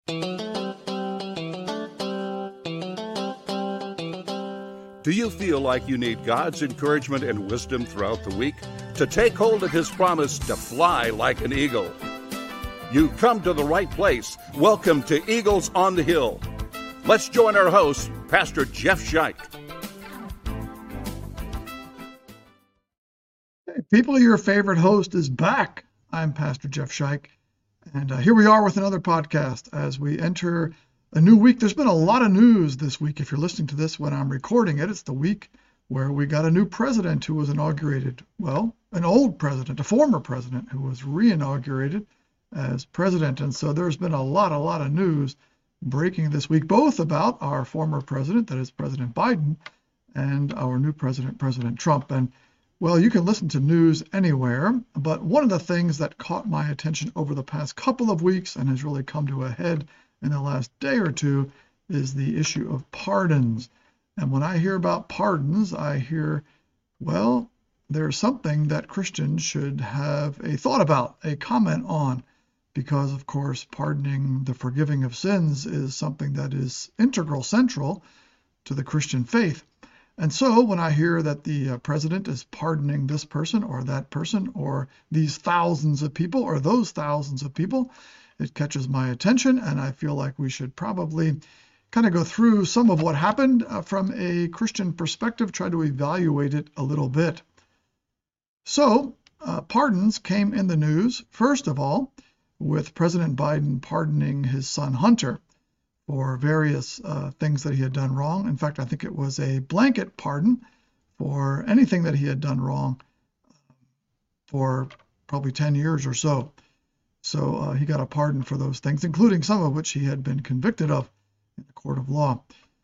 Do you feel like you need God's encouragement and wisdom throughout the week to take hold of His promise to fly like an eagle? You've come to the right place. Welcome to Eagles on the Hill. Let's join our host, Pastor Jeff Scheich. Hey, people, your favorite host is back. I'm Pastor Jeff Scheich, and here we are with another podcast as we enter a new week. There's been a lot of news this week. If you're listening to this when I'm recording it, it's the week where we got a new president who was inaugurated. Well, an old president, a former president who was re-inaugurated as president. And so there's been a lot of news breaking this week, both about our former president, that is President Biden, and our new president, President Trump. And well, you can listen to news anywhere, but one of the things that caught my attention over the past couple of weeks and has really come to a head in the last day or two is the issue of pardons. And when I hear about pardons, I hear, well, there's something that Christians should have a thought about, a comment on, because, of course, pardoning, the forgiving of sins, is something that is integral, central to the Christian faith. And so when I hear that the president is pardoning this person or that person or these thousands of people or those thousands of people, it catches my attention, and I feel like we should probably kind of go through some of what happened from a Christian perspective, try to evaluate it a little bit. So pardons came in the news, first of all, with President Biden pardoning his son Hunter for various things that he had done wrong. In fact, I think it was a blanket pardon for anything that he had done wrong for probably 10 years or so. So he got a pardon for those things, including some of which he had been convicted of in the court of law.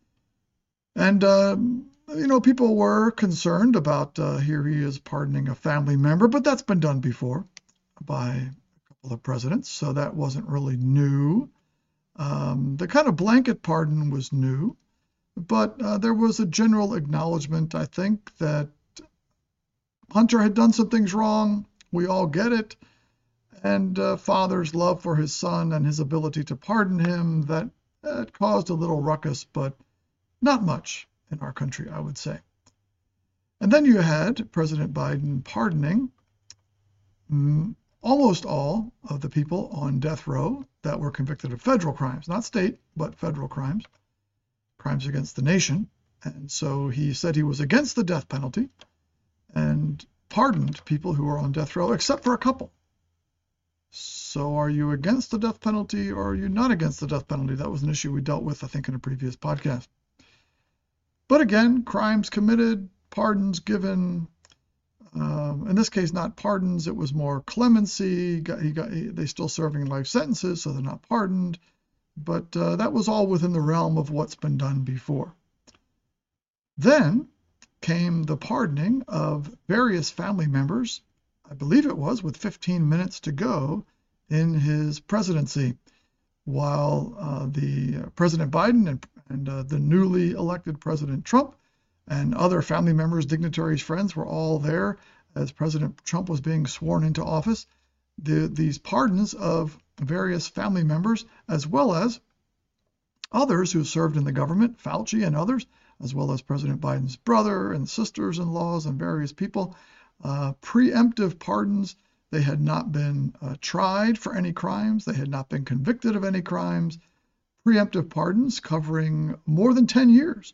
And, people were concerned about here he is pardoning a family member, but that's been done before by a couple of presidents, so that wasn't really new. The kind of blanket pardon was new, but there was a general acknowledgement, I think, that Hunter had done some things wrong. We all get it. And father's love for his son and his ability to pardon him, that caused a little ruckus, but not much in our country, I would say. And then you had President Biden pardoning almost all of the people on death row that were convicted of federal crimes, not state, but federal crimes, crimes against the nation. And so he said he was against the death penalty and pardoned people who were on death row, except for a couple. So are you against the death penalty or are you not against the death penalty? That was an issue we dealt with, I think, in a previous podcast. But again, crimes committed, pardons given. In this case, not pardons. It was more clemency. They still serving life sentences, so they're not pardoned. But that was all within the realm of what's been done before. Then came the pardoning of various family members, I believe it was, with 15 minutes to go in his presidency, while the President Biden and the newly elected President Trump and other family members, dignitaries, friends were all there as President Trump was being sworn into office. These pardons of various family members, as well as others who served in the government, Fauci and others, as well as President Biden's brother and sisters-in-laws and various people, preemptive pardons. They had not been tried for any crimes. They had not been convicted of any crimes. Preemptive pardons covering more than 10 years.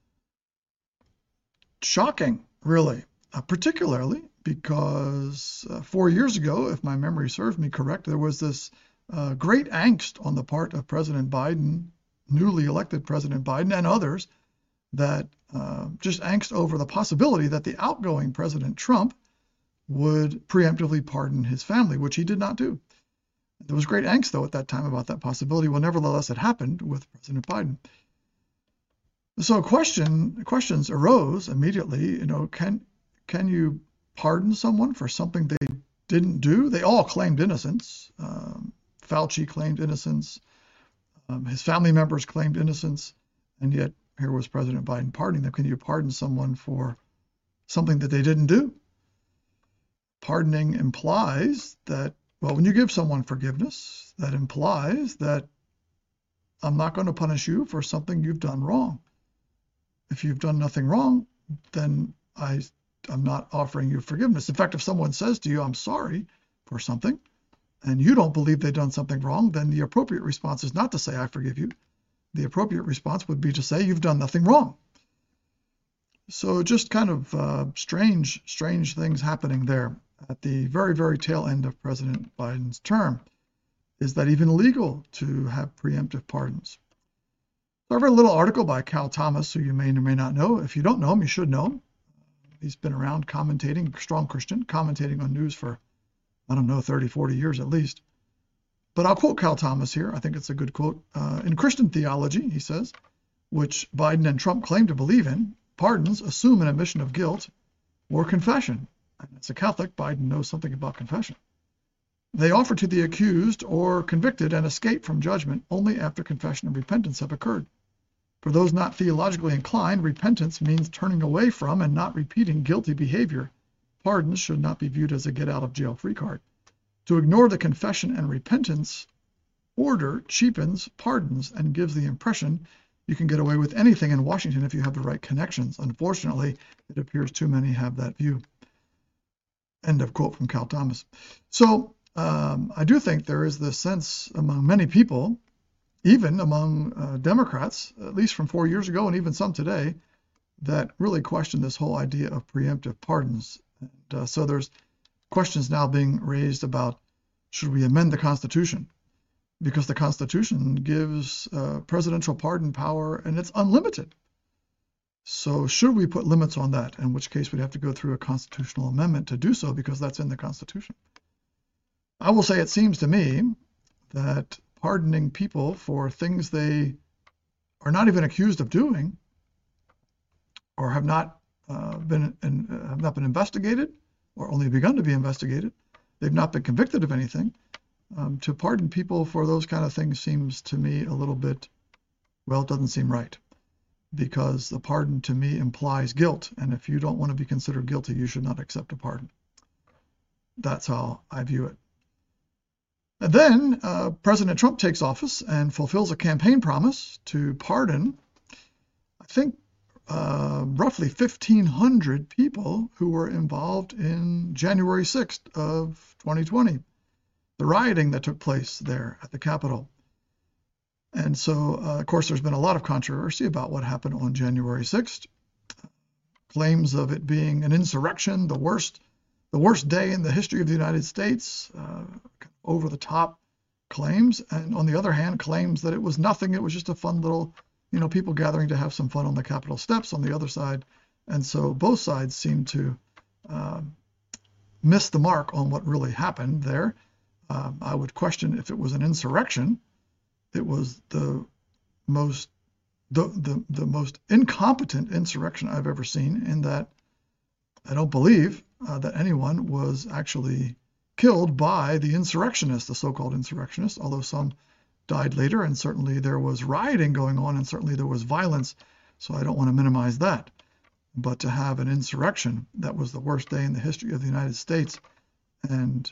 Shocking, really, particularly because 4 years ago, if my memory serves me correct, there was this great angst on the part of President Biden, newly elected President Biden and others, that just angst over the possibility that the outgoing President Trump would preemptively pardon his family, which he did not do. There was great angst, though, at that time about that possibility. Well, nevertheless, it happened with President Biden. So questions arose immediately. Can you pardon someone for something they didn't do? They all claimed innocence. Fauci claimed innocence. His family members claimed innocence. And yet here was President Biden pardoning them. Can you pardon someone for something that they didn't do? Pardoning implies that, well, when you give someone forgiveness, that implies that I'm not going to punish you for something you've done wrong. If you've done nothing wrong, then I'm not offering you forgiveness. In fact, if someone says to you, I'm sorry for something, and you don't believe they've done something wrong, then the appropriate response is not to say, I forgive you. The appropriate response would be to say, you've done nothing wrong. So just kind of strange things happening there at the very, very tail end of President Biden's term. Is that even legal to have preemptive pardons? So I read a little article by Cal Thomas, who you may or may not know. If you don't know him, you should know him. He's been around commentating, strong Christian, commentating on news for, 30, 40 years at least. But I'll quote Cal Thomas here. I think it's a good quote. In Christian theology, he says, which Biden and Trump claim to believe in, pardons assume an admission of guilt or confession. And as a Catholic, Biden knows something about confession. They offer to the accused or convicted an escape from judgment only after confession and repentance have occurred. For those not theologically inclined, repentance means turning away from and not repeating guilty behavior. Pardons should not be viewed as a get-out-of-jail-free card. To ignore the confession and repentance order cheapens pardons and gives the impression you can get away with anything in Washington if you have the right connections. Unfortunately, it appears too many have that view. End of quote from Cal Thomas. So I do think there is this sense among many people, even among Democrats, at least from 4 years ago and even some today, that really question this whole idea of preemptive pardons. And so there's questions now being raised about, should we amend the Constitution? Because the Constitution gives presidential pardon power and it's unlimited. So should we put limits on that? In which case we'd have to go through a constitutional amendment to do so because that's in the Constitution. I will say it seems to me that pardoning people for things they are not even accused of doing or have not been investigated or only begun to be investigated, they've not been convicted of anything, to pardon people for those kind of things seems to me a little bit, well, it doesn't seem right. Because the pardon to me implies guilt, and if you don't want to be considered guilty, you should not accept a pardon. That's how I view it. And then President Trump takes office and fulfills a campaign promise to pardon, I think, roughly 1,500 people who were involved in January 6th of 2020, the rioting that took place there at the Capitol. And so, of course, there's been a lot of controversy about what happened on January 6th. Claims of it being an insurrection, the worst day in the history of the United States, over-the-top claims. And on the other hand, claims that it was nothing. It was just a fun little, people gathering to have some fun on the Capitol steps on the other side. And so both sides seem to miss the mark on what really happened there. I would question if it was an insurrection. It was the most incompetent insurrection I've ever seen, in that I don't believe that anyone was actually killed by the insurrectionists, the so-called insurrectionists, although some died later, and certainly there was rioting going on, and certainly there was violence, so I don't want to minimize that. But to have an insurrection that was the worst day in the history of the United States, and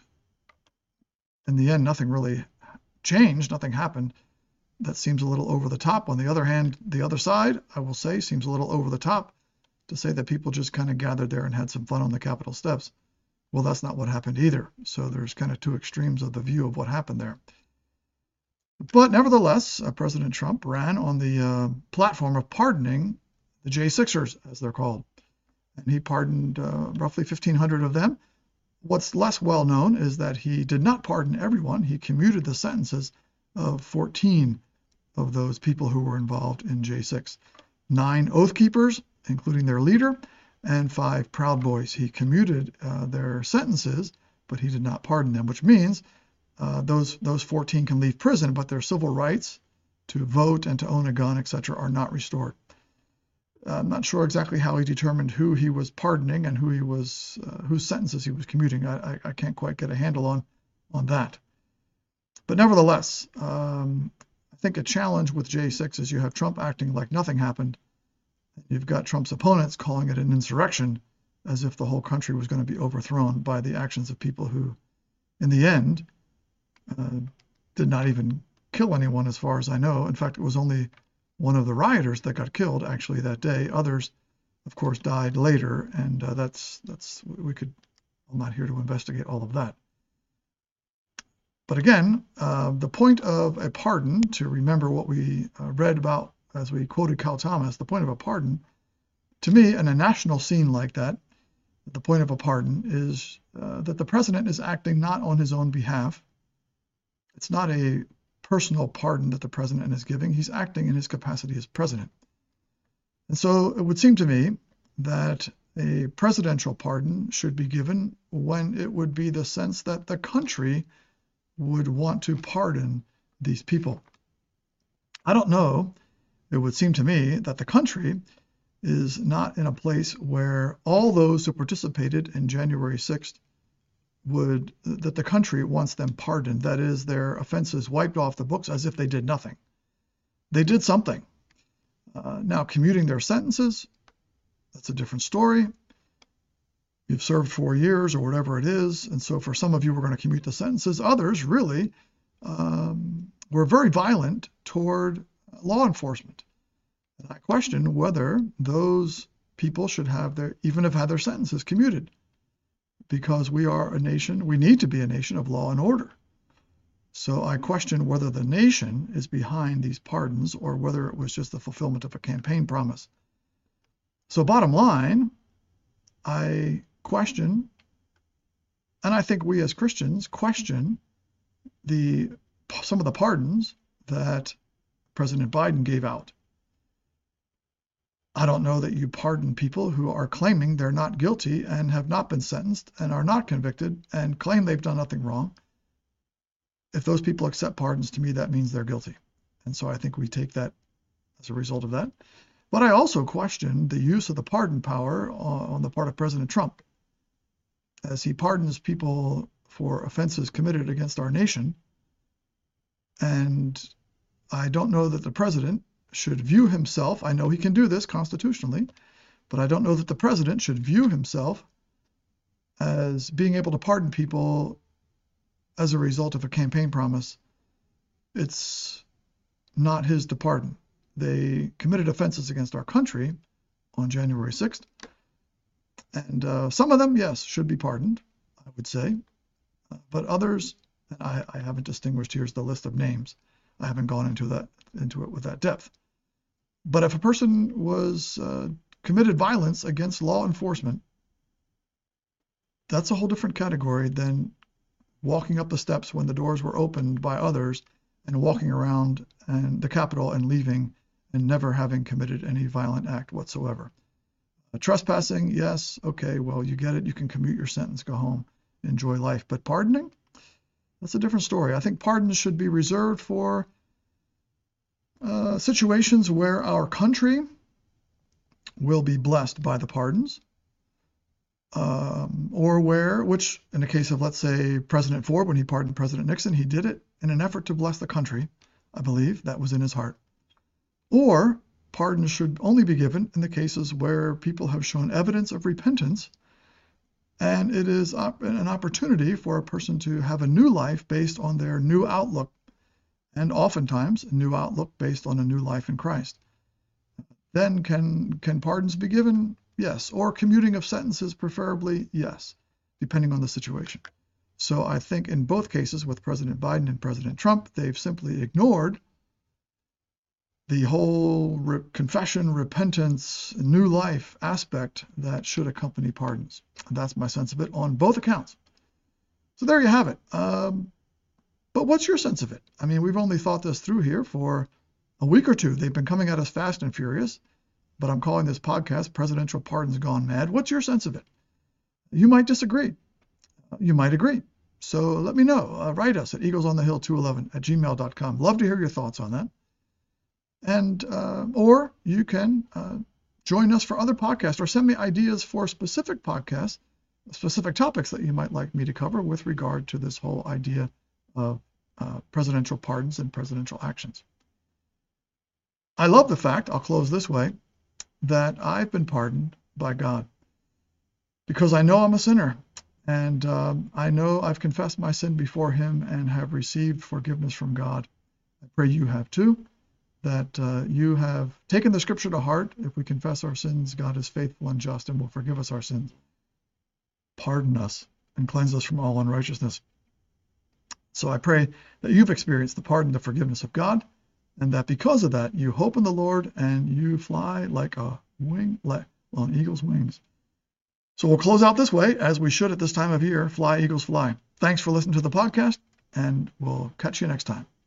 in the end nothing really changed, nothing happened, that seems a little over the top. On the other hand, the other side, I will say, seems a little over the top to say that people just kind of gathered there and had some fun on the Capitol steps. Well, that's not what happened either. So there's kind of two extremes of the view of what happened there. But nevertheless, President Trump ran on the platform of pardoning the J6ers, as they're called. And he pardoned roughly 1,500 of them. What's less well known is that he did not pardon everyone. He commuted the sentences of 14 of those people who were involved in J6. 9 Oath Keepers, including their leader, and 5 Proud Boys. He commuted their sentences, but he did not pardon them, which means those 14 can leave prison, but their civil rights to vote and to own a gun, etc., are not restored. I'm not sure exactly how he determined who he was pardoning and whose sentences he was commuting. I can't quite get a handle on that. But nevertheless, I think a challenge with J6 is you have Trump acting like nothing happened. You've got Trump's opponents calling it an insurrection, as if the whole country was going to be overthrown by the actions of people who, in the end, did not even kill anyone as far as I know. In fact, it was only one of the rioters that got killed actually that day. Others, of course, died later, and I'm not here to investigate all of that. But again, the point of a pardon, to remember what we read about as we quoted Cal Thomas, the point of a pardon, to me, in a national scene like that, the point of a pardon is that the president is acting not on his own behalf. It's not a personal pardon that the president is giving. He's acting in his capacity as president. And so it would seem to me that a presidential pardon should be given when it would be the sense that the country would want to pardon these people. I don't know. It would seem to me that the country is not in a place where all those who participated in January 6th that the country wants them pardoned. That is, their offenses wiped off the books as if they did nothing. They did something. Now, commuting their sentences, that's a different story. You've served 4 years or whatever it is, and so for some of you, we're going to commute the sentences. Others really were very violent toward law enforcement. And I question whether those people should even have had their sentences commuted, because we are a nation, we need to be a nation of law and order. So I question whether the nation is behind these pardons or whether it was just the fulfillment of a campaign promise. So bottom line, I question, and I think we as Christians question some of the pardons that President Biden gave out. I don't know that you pardon people who are claiming they're not guilty and have not been sentenced and are not convicted and claim they've done nothing wrong. If those people accept pardons, to me, that means they're guilty. And so I think we take that as a result of that. But I also question the use of the pardon power on the part of President Trump, as he pardons people for offenses committed against our nation. And I don't know that the president should view himself, I know he can do this constitutionally, but I don't know that the president should view himself as being able to pardon people as a result of a campaign promise. It's not his to pardon. They committed offenses against our country on January 6th, and some of them, yes, should be pardoned, I would say, but others, and I haven't distinguished. Here's the list of names. I haven't gone into it with that depth. But if a person was committed violence against law enforcement, that's a whole different category than walking up the steps when the doors were opened by others and walking around the Capitol and leaving and never having committed any violent act whatsoever. Trespassing, yes, okay, well, you get it. You can commute your sentence, go home, enjoy life. But pardoning, that's a different story. I think pardons should be reserved for situations where our country will be blessed by the pardons, or which in the case of, let's say, President Ford, when he pardoned President Nixon, he did it in an effort to bless the country. I believe that was in his heart. Or pardons should only be given in the cases where people have shown evidence of repentance, and it is an opportunity for a person to have a new life based on their new outlook, and oftentimes a new outlook based on a new life in Christ. Then can pardons be given? Yes. Or commuting of sentences, preferably? Yes, depending on the situation. So I think in both cases with President Biden and President Trump, they've simply ignored the whole confession, repentance, new life aspect that should accompany pardons. And that's my sense of it on both accounts. So there you have it. But what's your sense of it? I mean, we've only thought this through here for a week or two. They've been coming at us fast and furious, but I'm calling this podcast Presidential Pardons Gone Mad. What's your sense of it? You might disagree. You might agree. So let me know. Write us at eaglesonthehill211@gmail.com. Love to hear your thoughts on that. And or you can join us for other podcasts, or send me ideas for specific podcasts, specific topics that you might like me to cover with regard to this whole idea of presidential pardons and presidential actions. I love the fact, I'll close this way, that I've been pardoned by God, because I know I'm a sinner, and I know I've confessed my sin before him and have received forgiveness from God. I pray you have too, that you have taken the scripture to heart. If we confess our sins, God is faithful and just and will forgive us our sins, pardon us, and cleanse us from all unrighteousness. So I pray that you've experienced the pardon, the forgiveness of God, and that because of that, you hope in the Lord and you fly like a wing, on eagle's wings. So we'll close out this way, as we should at this time of year. Fly, eagles, fly. Thanks for listening to the podcast, and we'll catch you next time.